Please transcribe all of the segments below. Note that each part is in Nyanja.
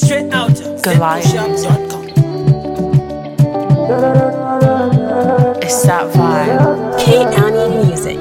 Straight out Goliath.com. It's that vibe. K-Annie Music.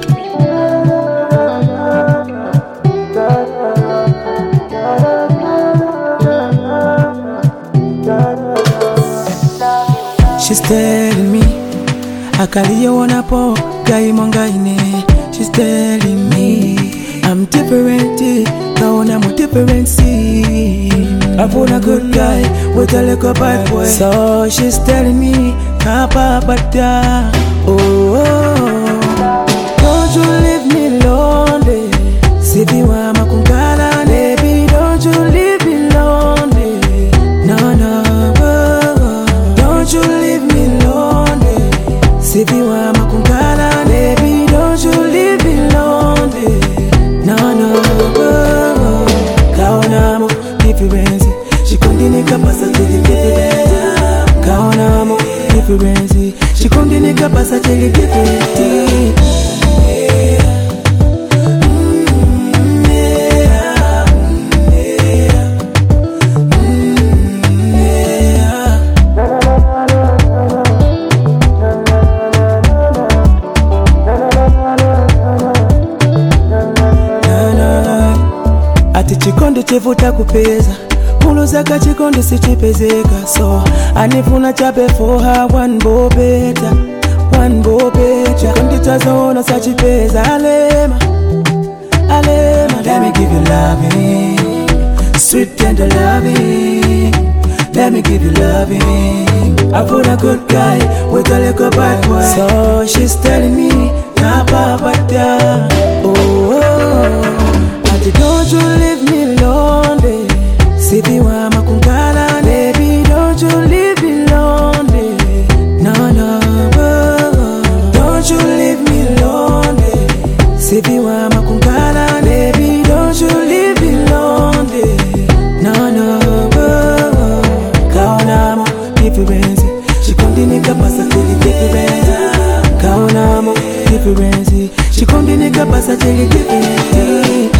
She's telling me akaliye wanapo gai mongaine. She's telling me I'm different, kaona mo different. I found a good guy with a little bad boy. So she's telling me Papa Bata. Don't you leave me lonely. Siviwa makungala baby, don't you leave me lonely. No. Don't you leave me lonely. Siviwa makungala baby, don't you leave me lonely. No. Kaona mo difference. She continue kapasa tele difference. Kaona mo difference. She continue kapasa tele difference. Ati chikondi chevuta kupeza mulozaka chikondi sichipezeka. So anifuna chape for her one more better. Chikondi chazoona sachipeza alema. Let me give you loving, sweet tender loving. Let me give you loving. I found a good guy with a little bad boy. So she's telling me na babata. Ati don't you leave me lonely. Siviwa makungala baby, don't you leave me lonely. No. Don't you leave me lonely. Siviwa makungala baby, don't you leave me lonely. No. Kaona mo difference. She continue kapasa tele difference. Kaona mo difference. She continue kapasa tele difference.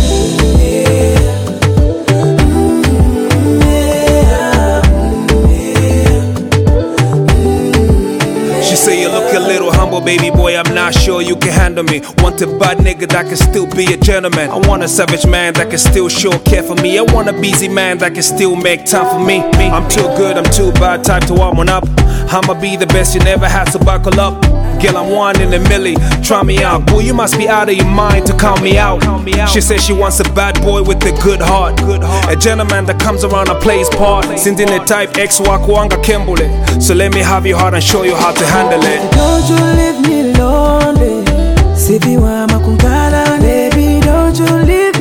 She say you look a little humble, baby boy, I'm not sure you can handle me. Want a bad nigga that can still be a gentleman. I want a savage man that can still show care for me. I want a busy man that can still make time for me. I'm too good, I'm too bad, time to warm one up. I'ma be the best, you never had to buckle up. Girl, I'm one in a milli, try me out. Boy, you must be out of your mind to count me out. She says she wants a bad boy with a good heart. A gentleman that comes around and plays part. Sindine type X wakuanga kembule. So let me have your heart and show you how to handle it. Don't you leave me lonely. Siviwa makungala baby, don't you leave